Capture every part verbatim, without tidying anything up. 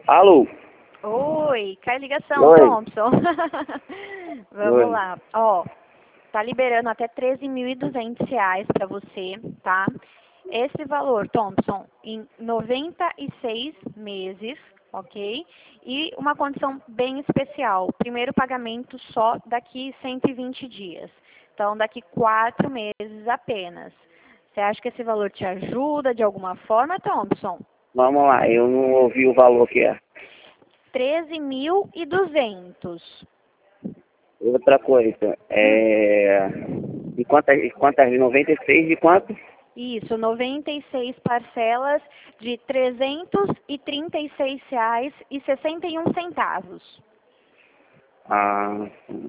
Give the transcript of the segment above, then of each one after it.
Alô? Oi, cai ligação, Oi. Thompson. Vamos Oi. lá. Ó, tá liberando até treze mil e duzentos reais para você, tá? Esse valor, Thompson, em noventa e seis meses, ok? E uma condição bem especial. Primeiro pagamento só daqui cento e vinte dias. Então, daqui quatro meses apenas. Você acha que esse valor te ajuda de alguma forma, Thompson? Vamos lá, eu não ouvi o valor que é. treze mil e duzentos. Outra coisa, é... De quantas, de quantas? noventa e seis de quanto? Isso, noventa e seis parcelas de trezentos e trinta e seis reais e sessenta e um centavos. Ah,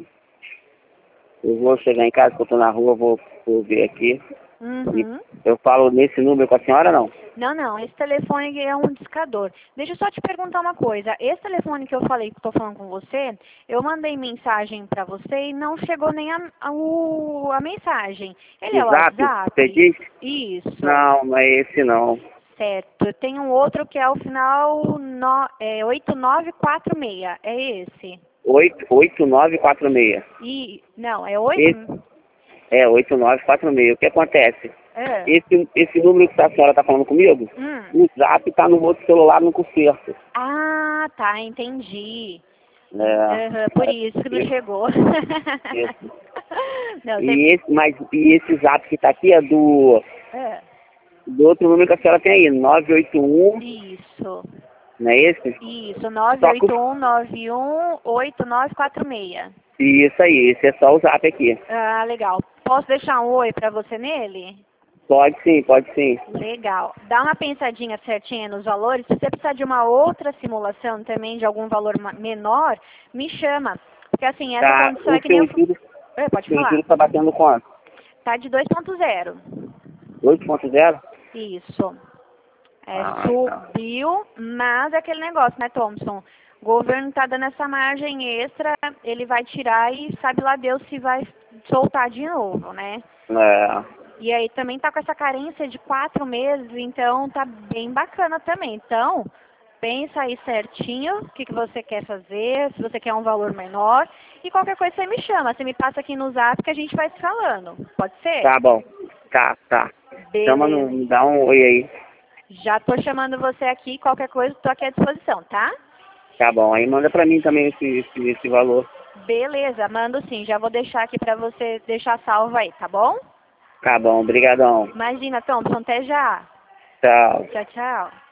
eu vou chegar em casa, que eu tô na rua, vou, vou ver aqui. Uhum. E eu falo nesse número com a senhora, não? Não, não, esse telefone é um discador. Deixa eu só te perguntar uma coisa. Esse telefone que eu falei, que estou falando com você, eu mandei mensagem para você e não chegou nem a, a, o- a mensagem. Ele é o O zap, WhatsApp? você disse? Isso. Não, não é esse não. Certo. Tem um outro que é o final no, é, oito nove quatro seis. É esse? oito oito nove quatro seis. E, não, é oito. Esse, é, oito nove quatro seis. O que acontece? É. Esse, esse número que a senhora está falando comigo, Hum. o zap está no outro celular no concerto. Ah, tá, entendi. É, Aham, por isso que não isso, chegou. isso. Não, você... E esse, mas, e esse zap que está aqui é do, É. do outro número que a senhora tem aí, nove oito um, Isso. não é esse? Isso, nove Só que, oito um nove um oito nove quatro seis. isso aí, esse é só o zap aqui. Ah, legal. Posso deixar um oi pra você nele? Pode sim, pode sim. Legal. Dá uma pensadinha certinha nos valores. Se você precisar de uma outra simulação também de algum valor ma- menor, me chama. Porque assim, essa Tá, condição é o que nem eu... seu juro, É, pode seu falar. juro tá batendo quanto? Tá de dois ponto zero. oito ponto zero? Isso. É, Ah, tá. subiu, mas é aquele negócio, né, Thompson? O governo tá dando essa margem extra, ele vai tirar e sabe lá Deus se vai soltar de novo, né? É. E aí também tá com essa carência de quatro meses, então tá bem bacana também. Então, pensa aí certinho o que, que você quer fazer, se você quer um valor menor. E qualquer coisa você me chama, você me passa aqui no zap que a gente vai se falando. Pode ser? Tá bom. Tá, tá. Chama, no, Beleza. me dá um oi aí. Já tô chamando você aqui, qualquer coisa, tô aqui à disposição, tá? Tá bom. Aí manda pra mim também esse, esse, esse valor. Beleza, mando sim. Já vou deixar aqui pra você deixar salvo aí, tá bom? Tá bom, brigadão. Imagina, Thompson, até já. Tchau. Tchau, tchau.